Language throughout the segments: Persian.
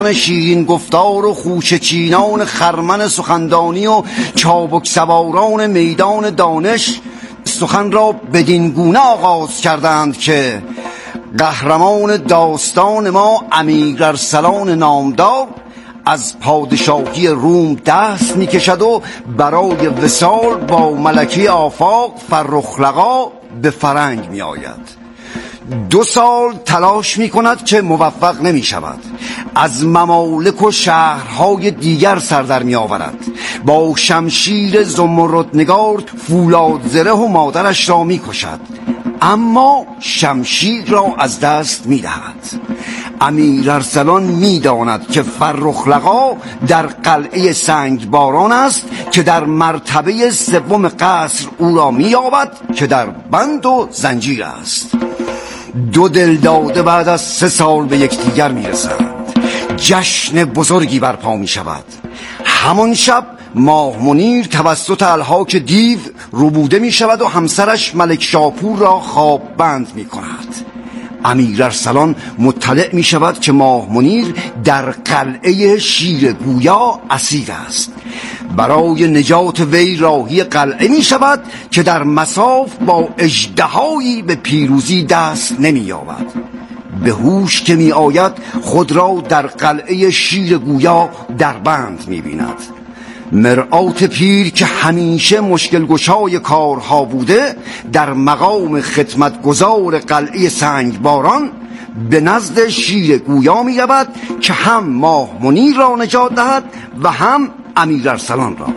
شیرین گفتار و خوشه چینان خرمن سخندانی و چابک سواران میدان دانش سخن را بدین گونه آغاز کردند که قهرمان داستان ما امیر ارسلان نامدار از پادشاهی روم دست میکشد و برای وصال با ملکه آفاق فرخ به فرنگ می آید. 2 سال تلاش می کند که موفق نمی شود. از ممالک و شهرهای دیگر سردر می آورد. با شمشیر زمردنگار فولاد زره و مادرش را می کشد، اما شمشیر را از دست می دهد. امیر ارسلان می داند که فرخ در قلعه سنگباران است که در مرتبه 3 قصر او را می یابد که در بند و زنجیر است. 2 دلداده بعد از 3 سال به یکدیگر می رسند. جشن بزرگی برپا می شود. همان شب ماه منیر توسط الحاک دیو ربوده می شود و همسرش ملک شاپور را خواب بند می کند. امیر ارسلان مطلع می شود که ماه منیر در قلعه شیر گویا اسیر است. برای نجات وی راهی قلعه می شود که در مصاف با اژدهایی به پیروزی دست نمی یابد. به هوش که می آید خود را در قلعه شیر گویا در بند می بیند. مرآت پیر که همیشه مشکل گشای کارها بوده در مقام خدمتگزار قلعه سنگباران به نزد شیر گویا می رود که هم ماه منیر را نجات دهد و هم امیر ارسلان را.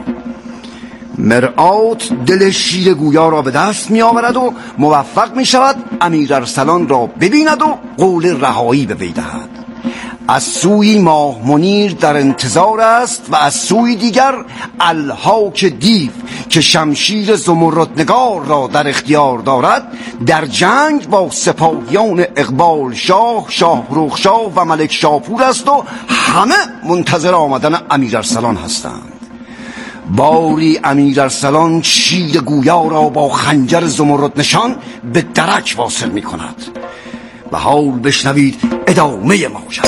مرآت دل شیر گویا را به دست می آورد و موفق می شود امیر ارسلان را ببیند و قول رهایی به وی دهد. از سوی ماه منیر در انتظار است و از سوی دیگر الحاک دیو که شمشیر زمردنگار را در اختیار دارد در جنگ با سپاهیان اقبال شاه، شاهرخ شاه و ملک شاپور است و همه منتظر آمدن امیر ارسلان هستند. باری امیر ارسلان شیر گویا را با خنجر زمرد نشان به درک واصل می کند. و حال بشنوید ادامه ماجرا.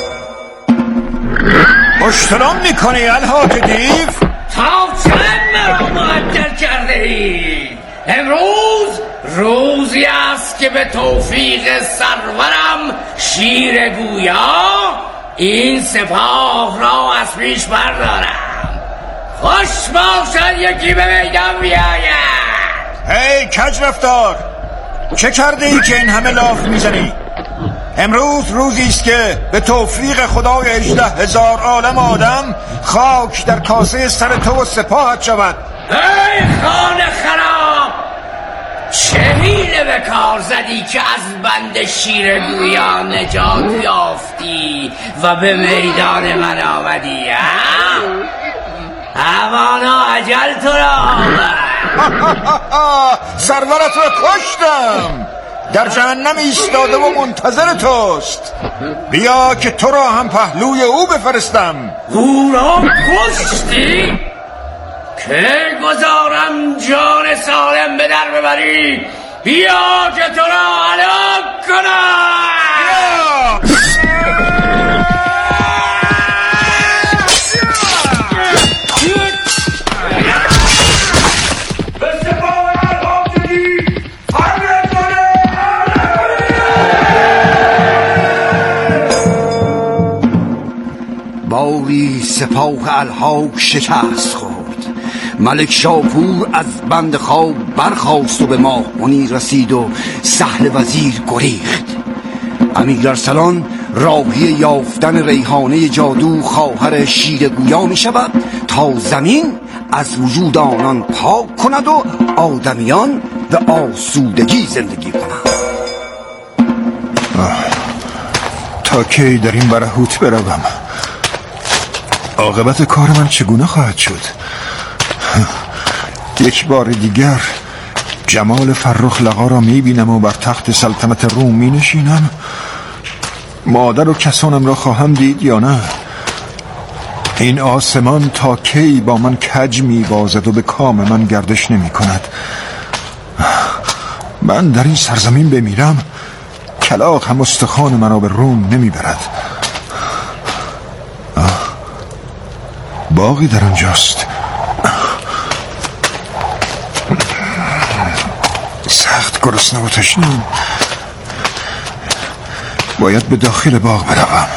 اشترام میکنی الحاک دیو؟ تا چند مرا معطل کرده ای؟ امروز روزی است که به توفیق سرورم شیر گویا این سپاه را از پیش بردارم. خوش باشد یکی به میدان بیاید. هی کج رفتار، چه کرده ای که این همه لاف میزنی؟ امروز روزی است که به توفیق خدای 18,000 عالم آدم خاک در کاسه سر تو و سپاهت شود. ای خانه خراب، چه حیله به کار زدی که از بند شیر گویا نجات یافتی و به میدان من آمدی؟ همانا اجل تو را آمد. سرورت را کشتم، در جهنم ایستاده و منتظر توست. بیا که تو را هم پهلوی او بفرستم. او را کشتی؟ که گذارم جان سالم به در ببری؟ بیا که تو را هلاک کنم. باری سپاه الحاک شکست خورد. ملک شاپور از بند خواب برخاست و به ماه منیر رسید و سهل وزیر گریخت. امیر ارسلان راهی یافتن ریحانه جادو خواهر شیر گویا می شود تا زمین از وجود آنان پاک کند و آدمیان به آسودگی زندگی کنند. تا کی در این برهوت بروم؟ عاقبت کار من چگونه خواهد شد؟ یک بار دیگر جمال فرخ را میبینم و بر تخت سلطنت روم مینشینم. مادر و کسانم را خواهم دید یا نه؟ این آسمان تا کی با من کج میبازد و به کام من گردش نمی کند؟ من در این سرزمین بمیرم کلاغ هم استخوان مرا به روم نمیبرد. باغی در آنجاست. سخت گرسنه و تشنه‌ام. باید به داخل باغ بروم.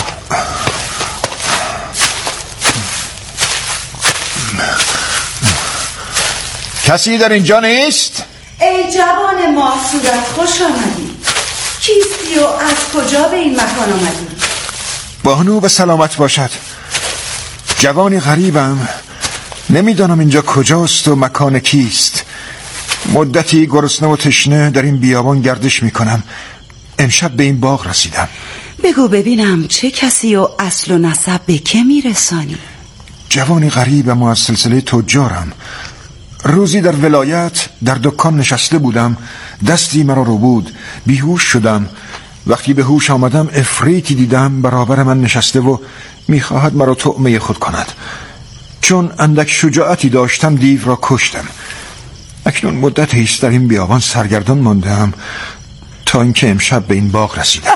کسی در اینجا نیست؟ ای جوان ما صورت، خوش آمدی. کیستی و از کجا به این مکان آمدی؟ بانو به سلامت باشد. جوانی غریبم، نمیدانم اینجا کجاست و مکان کیست. مدتی گرسنه و تشنه در این بیابان گردش میکنم. امشب به این باغ رسیدم. بگو ببینم چه کسی و اصل و نسب به که میرسانی؟ جوانی غریبم و از سلسله تجارم. روزی در ولایت در دکان نشسته بودم، دستی مرا رو بود، بیهوش شدم. وقتی به هوش آمدم افریتی دیدم برابر من نشسته و میخواهد مرا طعمه خود کند. چون اندک شجاعتی داشتم دیو را کشتم. اکنون مدت ایست در این بیابان سرگردان ماندم تا اینکه امشب به این باغ رسیدم.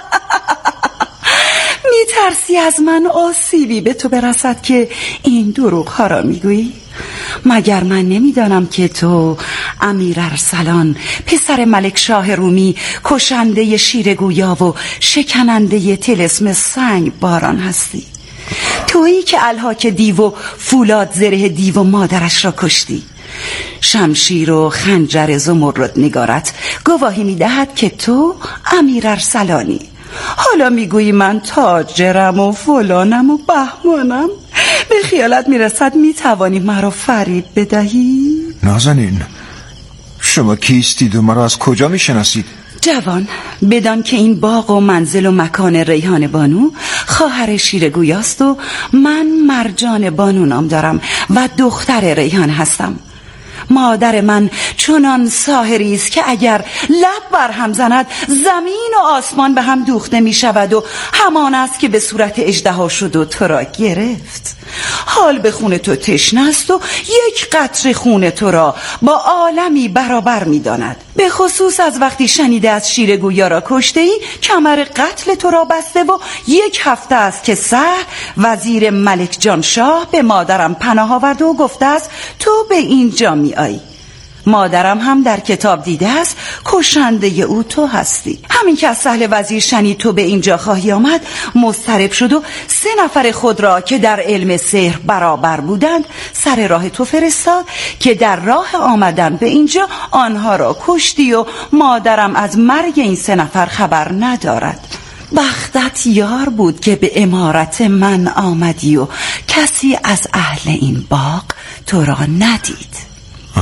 میترسی از من آسیبی به تو برسد که این دروغ ها را میگویی؟ مگر من نمیدانم که تو امیر ارسلان پسر ملک شاه رومی، کشنده شیرگویا و شکننده طلسم سنگ باران هستی؟ تویی که الهاک دیو و فولاد زره دیو و مادرش را کشتی. شمشیر و خنجر زمرد نگارت گواهی میدهد که تو امیر ارسلانی. حالا میگویی من تاجرم و فلانم و بهمانم. به خیالت میرسد میتوانی مرا فریب بدهی؟ نازنین، شما کیستید و مرا از کجا میشناسید؟ جوان، بدان که این باغ و منزل و مکان ریحان بانو خواهر شیرگویاست و من مرجان بانو نام دارم و دختر ریحان هستم. مادر من چنان ساحری است که اگر لب بر هم زند زمین و آسمان به هم دوخته می شود و همان است که به صورت اژدها شد و تو را گرفت. حال به خون تو تشنه است و یک قطره خون تو را با عالمی برابر می داند. به خصوص از وقتی شنیده از شیرگویا را کشته ای، کمر قتل تو را بسته و 1 هفته است که سحر وزیر ملک جان شاه به مادرم پناه آورده و گفته است تو به اینجا می آیی. مادرم هم در کتاب دیده است کشنده او تو هستی. همین که از سهل وزیر شنید تو به اینجا خواهی آمد، مضطرب شد و 3 نفر خود را که در علم سحر برابر بودند سر راه تو فرستاد که در راه آمدن به اینجا آنها را کشتی و مادرم از مرگ این 3 نفر خبر ندارد. بختت یار بود که به امارت من آمدی و کسی از اهل این باغ تو را ندید.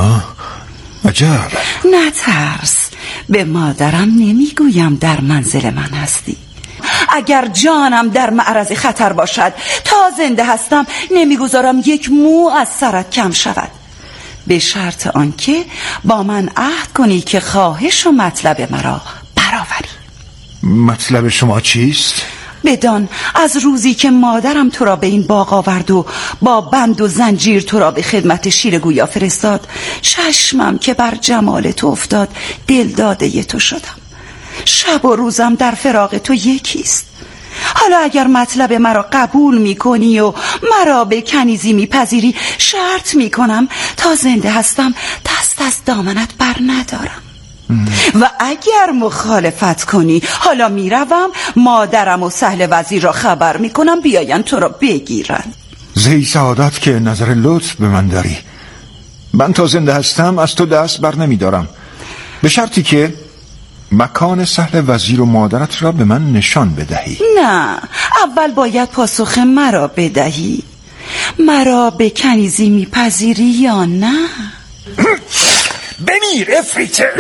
عجب. نترس، به مادرم نمیگویم در منزل من هستی. اگر جانم در معرض خطر باشد تا زنده هستم نمیگذارم 1 مو از سرت کم شود، به شرط آنکه با من عهد کنی که خواهش و مطلب مرا برآوری. مطلب شما چیست؟ بدان از روزی که مادرم تو را به این باغ آورد و با بند و زنجیر تو را به خدمت شیرگویا فرستاد، چشمم که بر جمال تو افتاد دل داده تو شدم. شب و روزم در فراق تو یکیست. حالا اگر مطلب مرا قبول میکنی و مرا به کنیزی میپذیری، شرط میکنم تا زنده هستم دست از دامنت بر ندارم. و اگر مخالفت کنی، حالا میروم مادرم و سهل وزیر را خبر میکنم بیاین تو را بگیرن. زی سعادت که نظر لطف به من داری. من تا زنده هستم از تو دست بر نمیدارم، به شرطی که مکان سهل وزیر و مادرت را به من نشان بدهی. نه، اول باید پاسخ مرا بدهی. مرا به کنیزی میپذیری یا نه؟ بمیر افریته.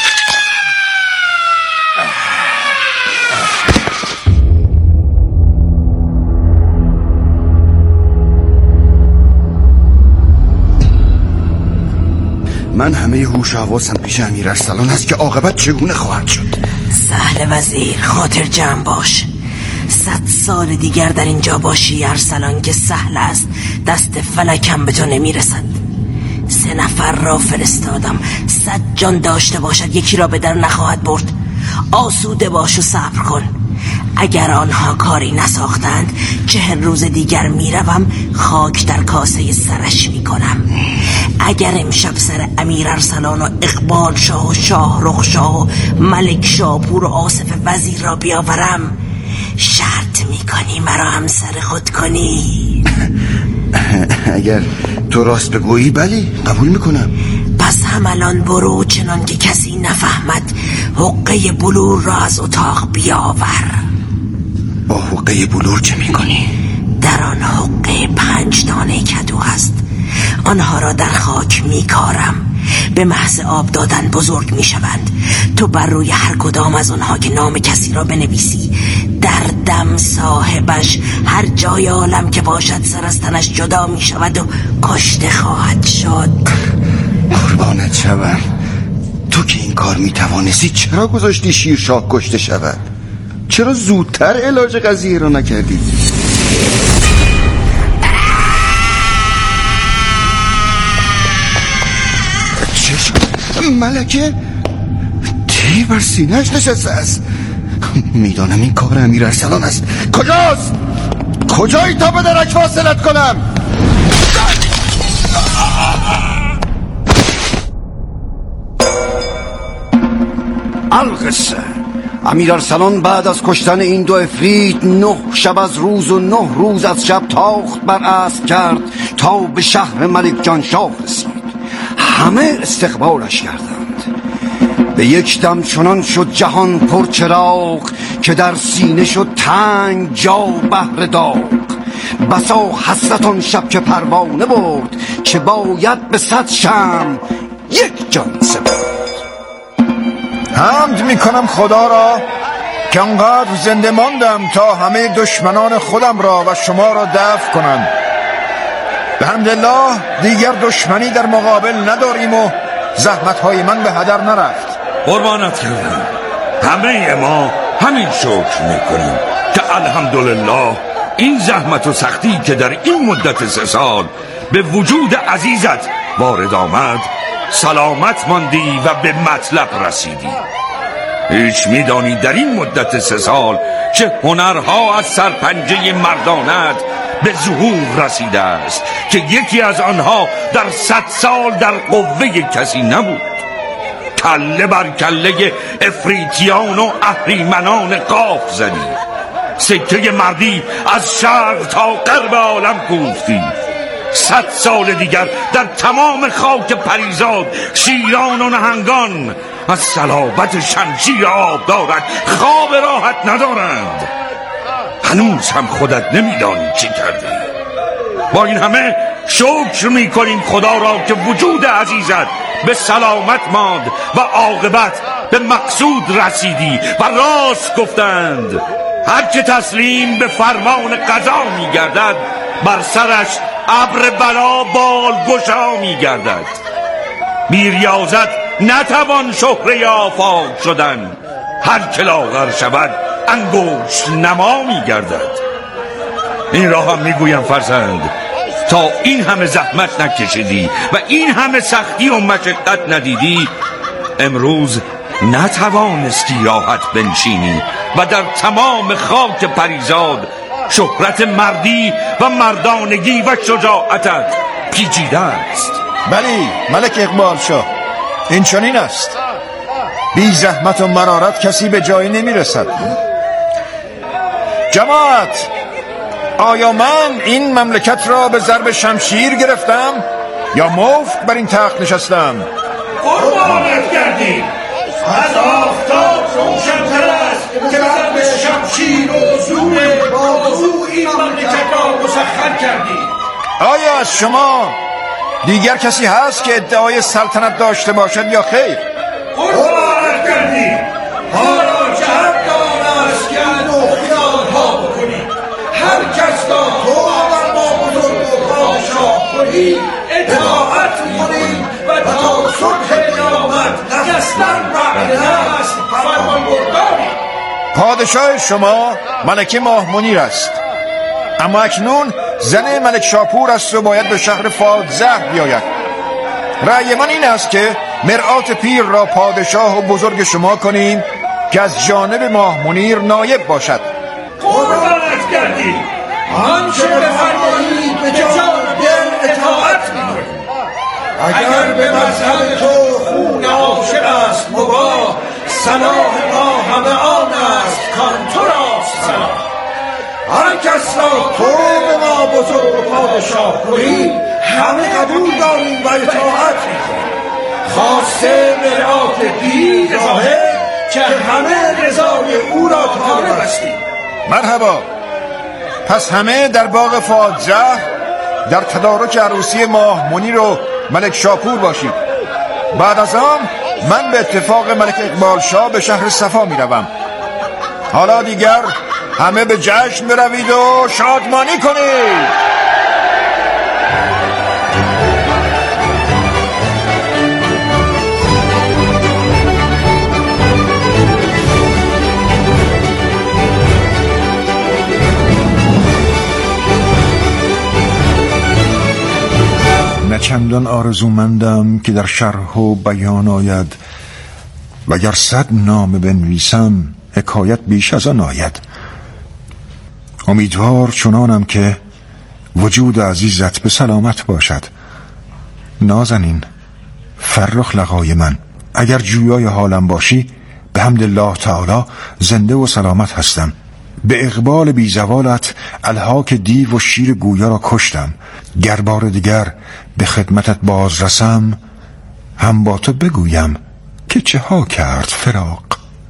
من همه هوش و حواسم پیش امیر ارسلان است که عاقبت چگونه خواهد شد. سهل وزیر، خاطر جمع باش. 100 سال دیگر در اینجا باشی ارسلان که سهل است، دست فلکم به تو نمیرسد. 3 نفر را فرستادم، 100 جان داشته باشد 1 را به در نخواهد برد. آسوده باش و صبر کن. اگر آنها کاری نساختند 40 روز دیگر میروم خاک در کاسه سرش میکنم. اگر امشب سر امیر ارسلان و اقبال شاه و شاهرخ شاه و ملک شاپور و آصف وزیر را بیاورم، شرط میکنی مرا همسر خود کنی؟ اگر تو راست بگویی بلی قبول میکنم. پس هم الان برو، چنان که کسی نفهمد حقه بلور را از اتاق بیاور. با حقه بلور چه میکنی؟ در آن حقه 5 دانه کدو هست. آنها را در خاک میکارم. به محض آب دادن بزرگ میشوند. تو بر روی هر کدام از آنها که نام کسی را بنویسی، در دم صاحبش هر جای عالم که باشد سر از تنش جدا میشود و کشته خواهد شد. قربانت شوم. تو که این کار میتوانستی چرا گذاشتی شیرشاه کشته شود؟ چرا زودتر علاج قضیه را نکردی؟ چه شد؟ ملکه تیر بر سینه‌اش نشسته است. میدانم این کار امیر ارسلان است. کجاست؟ کجایی تا به درک واصلت کنم؟ القصه امیر ارسلان بعد از کشتن این 2 عفریت 9 شب از روز و 9 روز از شب تاخت بر اسب کرد تا به شهر ملک جانشاه رسید. همه استقبالش کردند. به یک دم چنان شد جهان پر چراغ که در سینه شد تنگ جا بهر داغ. بسا حسرت آن شب که پروانه برد که باید به 100 شمع یک جان سپرد. حمد میکنم خدا را که انقدر زنده ماندم تا همه دشمنان خودم را و شما را دفع کنم. بحمدالله دیگر دشمنی در مقابل نداریم و زحمتهای من به هدر نرفت. قربانت کردم. همه ما همین شکر میکنیم که الحمدلله این زحمت و سختی که در این مدت 3 سال به وجود عزیزت وارد آمد سلامت ماندی و به مطلب رسیدی. هیچ میدانی در این مدت 3 سال چه هنرها از سرپنجه مردانت به ظهور رسیده است که یکی از آنها در 100 سال در قوه کسی نبود. کله بر کله افریتیان و اهریمنان قاف زدی. سکه مردی از شرق تا غرب عالم کوفتی. 100 سال دیگر در تمام خاک پریزاد شیران و نهنگان از صلابت شمشیر آب دارد خواب راحت ندارند. هنوز هم خودت نمیدانی چی کردی. با این همه شکر میکنیم خدا را که وجود عزیزت به سلامت ماند و عاقبت به مقصود رسیدی. و راست گفتند هر که تسلیم به فرمان قضا میگردد بر سرش ابر بلا بالگشا میگردد. بی ریاضت نتوان شهره آفاق شدن. هر که لاغر شود انگشت نما میگردد. این را هم میگویم فرزند، تا این همه زحمت نکشیدی و این همه سختی و مشقت ندیدی، امروز نتوانستی راحت بنشینی و در تمام خاک پریزاد شهرت مردی و مردانگی و شجاعتت پیچیده است. بلی ملک اقبال شاه، این چنین است. بی زحمت و مرارت کسی به جایی نمیرسد. جماعت، آیا من این مملکت را به ضرب شمشیر گرفتم یا مفت بر این تخت نشستم؟ قربانت کردیم. از آفتاب روشن‌تر است که ضرب شمشیر و زور بازو این مملکت را مسخر کردیم. آیا از شما دیگر کسی هست که ادعای سلطنت داشته باشد یا خیر؟ قربانت کردیم. حالا که حق آن است که اندوخیان‌ها بکنیم. هر کس را تو آور با بزرگ و پادشاه کنی اطاعت کنیم و تا صبح قیامت دستن بر دست فرمان برداریم. پادشاه شما ملکه ماه منیر است، اما اکنون زن ملک شاپور است و باید به شهر فاضزه بیاید. رأی من این است که مرآت پیر را پادشاه و بزرگ شما کنیم که از جانب ماه منیر نایب باشد. قربانت کردیم، آنچه بفرمایی به جان دل اطاعت می‌کنیم. اگر به مذهب تو خون عاشق است مباح، صلاح ما همه آن است کان تو راست صلاح. هر کس را تو به ما بزرگ و پادشاه کنی همه قبول داریم و اطاعت می‌کنیم، خاصه مرآت دین ظاهر که همه رضای او را طالب هستیم. مرحبا. پس همه در باغ فاضح در تدارک عروسی ماه منیر و ملک شاپور باشید. بعد از آن من به اتفاق ملک اقبال شاه به شهر صفا می روم. حالا دیگر همه به جشن بروید و شادمانی کنید. نه چندان آرزومندم که در شرح و بیان آید، وگر 100 نامه بنویسم حکایت بیش از آن آید. امیدوار چنانم که وجود عزیزت به سلامت باشد. نازنین فرخ لقای من، اگر جویای حالم باشی به حمد الله تعالی زنده و سلامت هستم. به اقبال بی زوالت الهاک دیو و شیر گویا را کشتم. گر بار دیگر به خدمتت باز رسم، هم با تو بگویم که چه ها کرد فراق.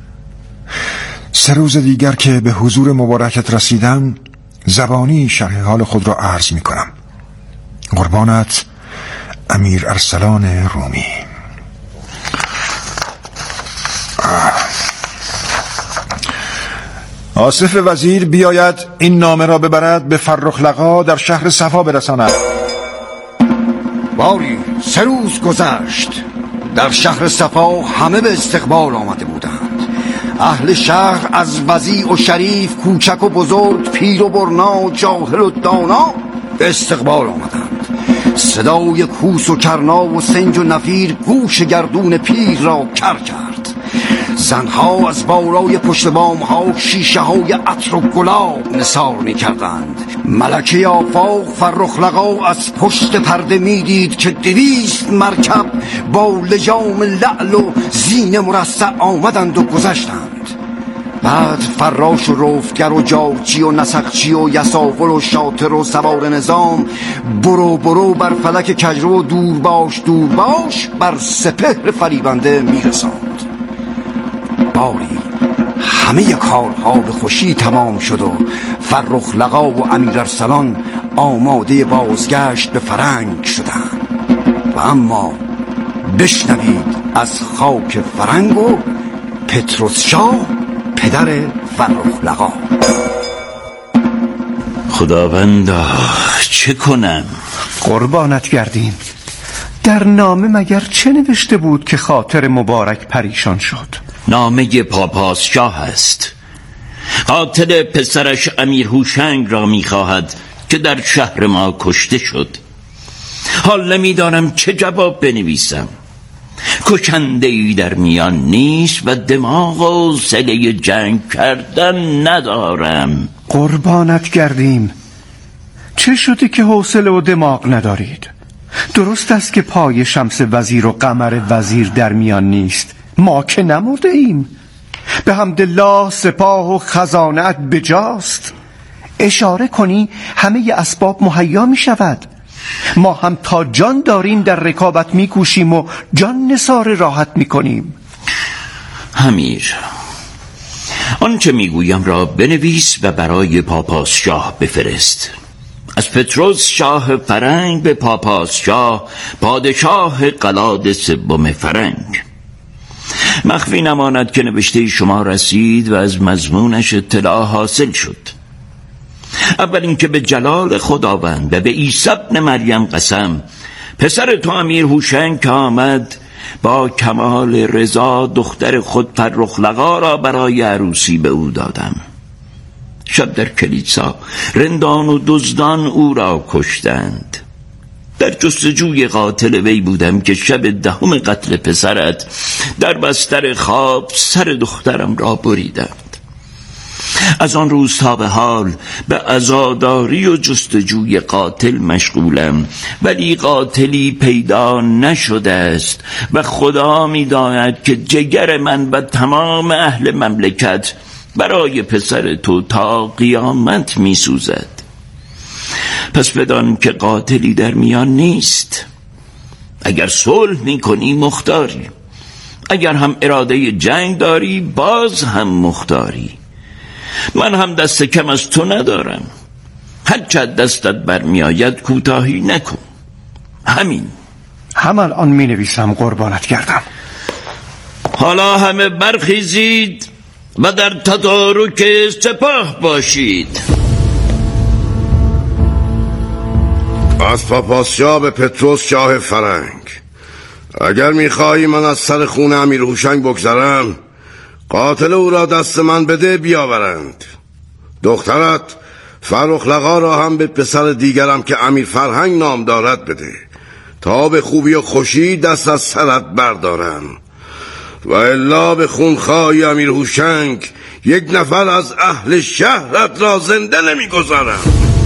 3 روز دیگر که به حضور مبارکت رسیدم زبانی شرح حال خود را عرض می کنم. قربانت امیر ارسلان رومی. آصف وزیر بیاید این نامه را ببرد به فرخ لقا در شهر صفا برساند. باری 3 روز گذشت، در شهر صفا همه به استقبال آمده بودند. اهل شهر از وضیع و شریف، کوچک و بزرگ، پیر و برنا، جاهل و دانا به استقبال آمدند. صدای کوس و کرنا و سنج و نفیر گوش گردون پیر را کر کرد. زنها از بالای پشت بام ها شیشه های عطر و گلاب نثار می کردند. ملکه آفاق فرخ لقا از پشت پرده می دید که 200 مرکب با لجام لعل و زین مرصع آمدند و گذشتند. بعد فراش و رفتگر و جارچی و نسخچی و یساول و شاطر و سوار نظام برو برو بر فلک کجرو و دور باش بر سپهر فریبنده می رساند. باری همه کارها به خوشی تمام شد و فرخ لقا و امیر ارسلان آماده بازگشت به فرنگ شدند. و اما بشنوید از خاک فرنگ و پتروس شاه پدر فرخ لقا. خداوندا چه کنم؟ قربانت گردیم. در نامه مگر چه نوشته بود که خاطر مبارک پریشان شد؟ نامه پاپاس شاه است. قاتل پسرش امیر هوشنگ را می‌خواهد که در شهر ما کشته شد. حال نمی‌دانم چه جواب بنویسم. کشنده‌ای در میان نیست و دماغ و حوصله جنگ کردن ندارم. قربانت گردیم. چه شده که حوصله و دماغ ندارید؟ درست است که پای شمس وزیر و قمر وزیر در میان نیست. ما که نمرده ایم. به حمدالله سپاه و خزانت بجاست. اشاره کنی همه اسباب مهیا می شود. ما هم تا جان داریم در رکابت می کوشیم و جان نثار راحت می کنیم. امیر، آنچه می گویم را بنویس و برای پاپاس شاه بفرست. از پتروس شاه فرنگ به پاپاس شاه پادشاه قلاد 3 فرنگ. مخفی نماند که نوشته شما رسید و از مضمونش اطلاع حاصل شد. اول اینکه به جلال خداوند و به عیسی ابن مریم قسم، پسر تو امیر هوشنگ که آمد با کمال رضا دختر خود فرخ لقا را برای عروسی به او دادم. شب در کلیسا رندان و دزدان او را کشتند. در جستجوی قاتل وی بودم که شب 10 قتل پسرت در بستر خواب سر دخترم را بریدند. از آن روز تا به حال به عزاداری و جستجوی قاتل مشغولم، ولی قاتلی پیدا نشده است و خدا می‌داند که جگر من و تمام اهل مملکت برای پسر تو تا قیامت می‌سوزد. پس بدان که قاتلی در میان نیست. اگر صلح می‌کنی مختاری، اگر هم اراده جنگ داری باز هم مختاری. من هم دست کم از تو ندارم، هرچه دستت برمی آید کوتاهی نکن. همین. همان آن می نویسم قربانت گردم. حالا همه برخیزید و در تدارک سپاه باشید. از پاپاسیا به پتروس شاه فرنگ، اگر میخواهی من از سر خون امیر هوشنگ بگذرم، قاتل او را دست من بده بیاورند. دخترت فرخ لقا را هم به پسر دیگرم که امیر فرهنگ نام دارد بده، تا به خوبی و خوشی دست از سرت بردارم، و الا به خونخواه امیر هوشنگ یک نفر از اهل شهرت را زنده نمیگذارم.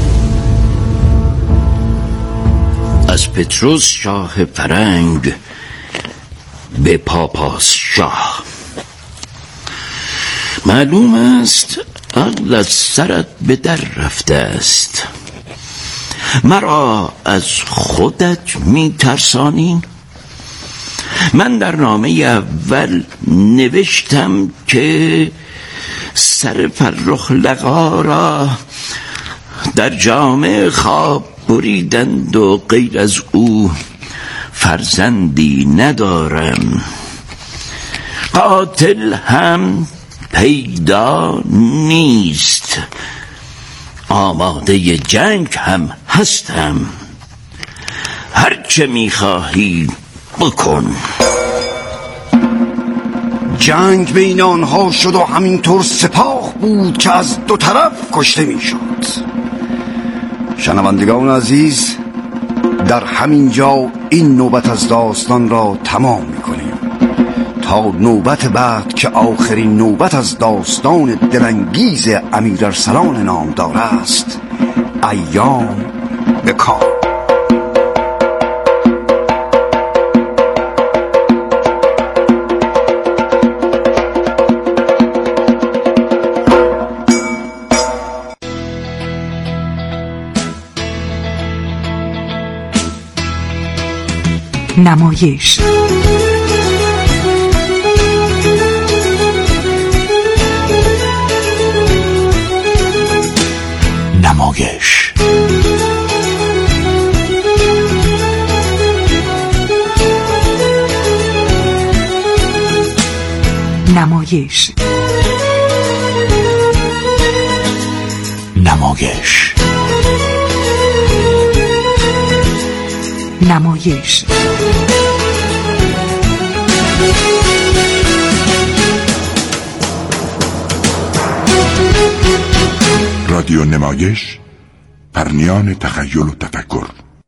از پتروس شاه فرنگ به پاپاس شاه. معلوم است عقل از سرت به در رفته است. مرا از خودت می ترسانی؟ من در نامه اول نوشتم که سر فرخ لقا را در جامع خواب بریدند و غیر از او فرزندی ندارم. قاتل هم پیدا نیست، آماده جنگ هم هستم. هرچه میخواهی بکن. جنگ بین آنها شد و همینطور سپاه بود که از دو طرف کشته میشد. شنوندگان عزیز، در همین جا این نوبت از داستان را تمام میکنیم تا نوبت بعد که آخرین نوبت از داستان دلانگیز امیر ارسلان نامدار است. ایام به کار. نمایش نمایش نمایش نمایش نمایش رادیو نمایش، پرنیان تخیل و تفکر.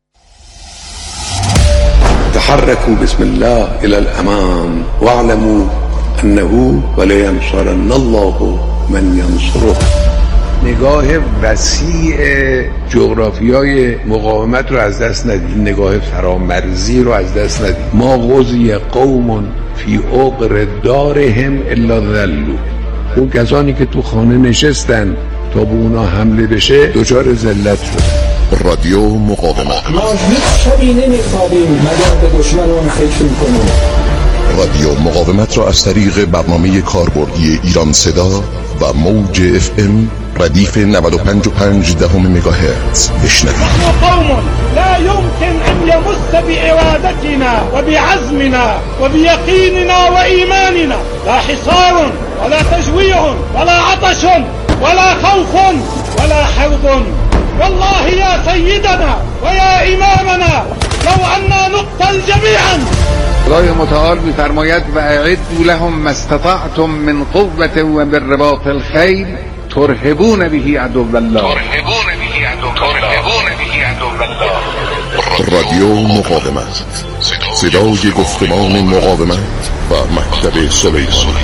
تحركوا بسم الله إلى الأمام واعلموا أنه ولينصرن الله من ينصره. نگاه وسیع جغرافیای مقاومت رو از دست ندید، نگاه فرامرزی رو از دست ندید. ما غزی قوم فی عقر دارهم الا ذلوا. اون کسانی که تو خانه نشستن تا به اونا حمله بشه دچار ذلت شد. رادیو مقاومت. ما هیچ شبی نمیخوابیم مگر به دشمنان فکر میکنیم. رادیو مقاومت را از طریق برنامه کاربردی ایران صدا و موج FM ردیف 95.5 مگاهرتز بشنوید. قوم لا يمكن أن يمس بإرادتنا وبعزمنا وبيقيننا وإيماننا لا حصار ولا تجويع ولا عطش ولا خوف ولا حرب. والله يا سيدنا ويا إمامنا لو أننا نقتل جميعا. خدای متعال می‌فرماید و اعدوا لهم ما استطعتم من قوة و بالرباط الخیل ترهبون به عدو الله. رادیو رادیو مقاومت، صدای گفتمان مقاومت و مکتب سلیمانی.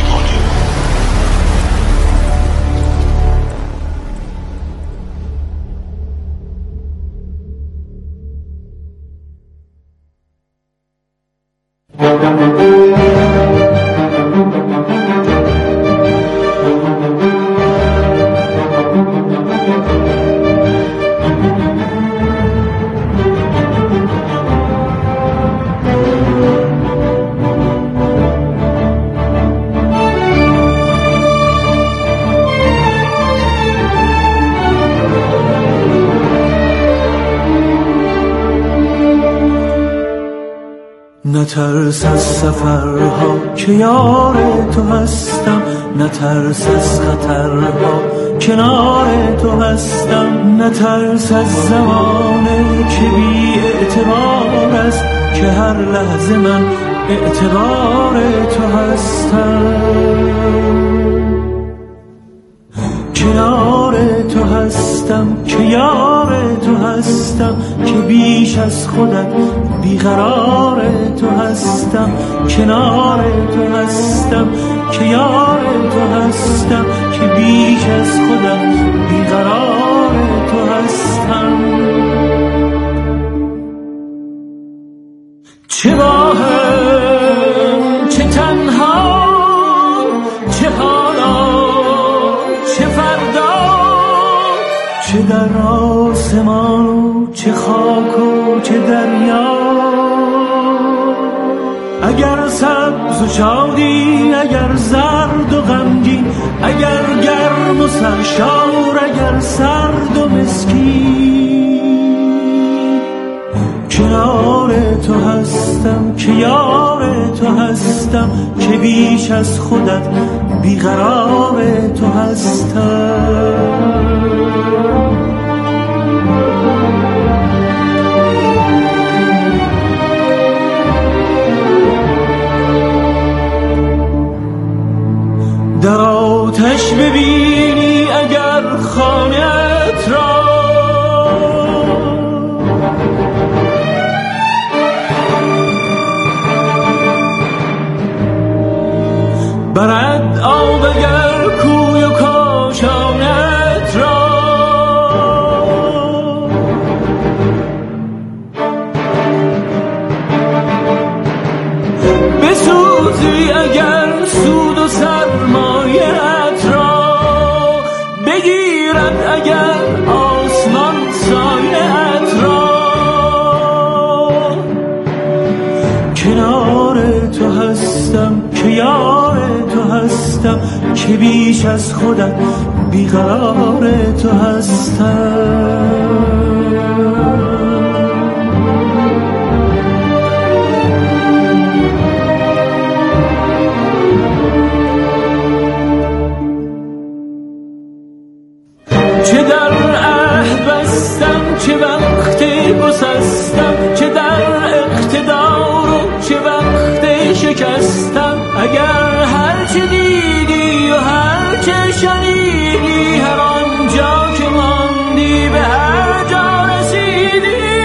نترس از سفرها که یار تو هستم، نترس از خطرها کنار تو هستم، نترس از زمانه که بی اعتبار است که هر لحظه من اعتبار تو هستم. کنار تو هستم که یار تو هستم، که بیش از خودت بیقرار تو هستم. کنار تو هستم که یار تو هستم، که بیش از خودت بیقرار تو هستم. چه با هم چه تنها، چه حالا چه فردا، چه در آسمان چه خاک و چه دریا. اگر سبز و شادی، اگر زرد و غمگین، اگر گرم و سرشار، اگر سرد و مسکین، کنار تو هستم که یار تو هستم، که بیش از خودت بیقرار تو هستم. در آتش ببینی اگر خانه‌ات را، برد آب اگر کوی و کاشانت را، بسوزی اگر سود و سرمایت را، بگیرد اگر آسمان سایه‌ات را. کنار تو هستم که یار تو هستم، که بیش از خودت بیقرار تو هستم. چه در عهد بستم، چه وقت گسستم، چه در اقتدار و چه وقت شکستم. اگر هر چه دیدی و هر چه شنیدی، هر آنجا که ماندی به هر جا رسیدی.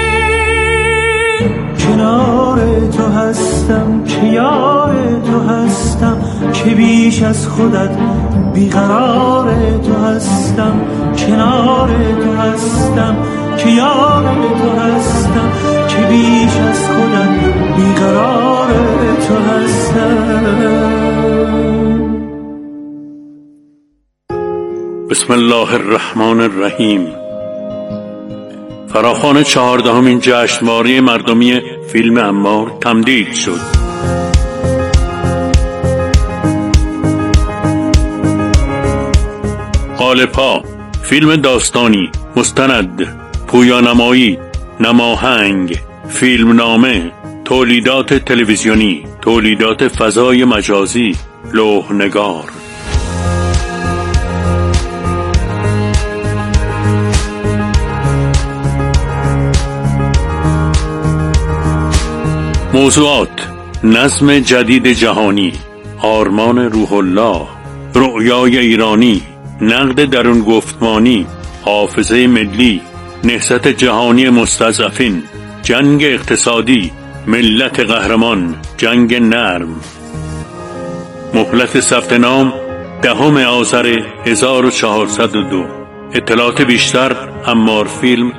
کنار تو هستم که یار تو هستم، که بیش از خودت بیقرار تو هستم. کنار تو هستم که یار تو هستم، که بیش از خودت بیقرار تو هستم. بسم الله الرحمن الرحیم. فراخوان 14مین جشنواره مردمی فیلم عمار تمدید شد. قالب‌ها: فیلم داستانی، مستند، پویانمایی، نماهنگ، فیلمنامه، تولیدات تلویزیونی، تولیدات فضای مجازی، لوح‌نگار. موضوعات: نظم جدید جهانی، آرمان روح الله، رؤیای ایرانی، نقد درون گفتمانی، حافظه ملی، نهضت جهانی مستضعفین، جنگ اقتصادی، ملت قهرمان، جنگ نرم. مهلت ثبت نام 10 آذر 1402. اطلاعات بیشتر امارفیلم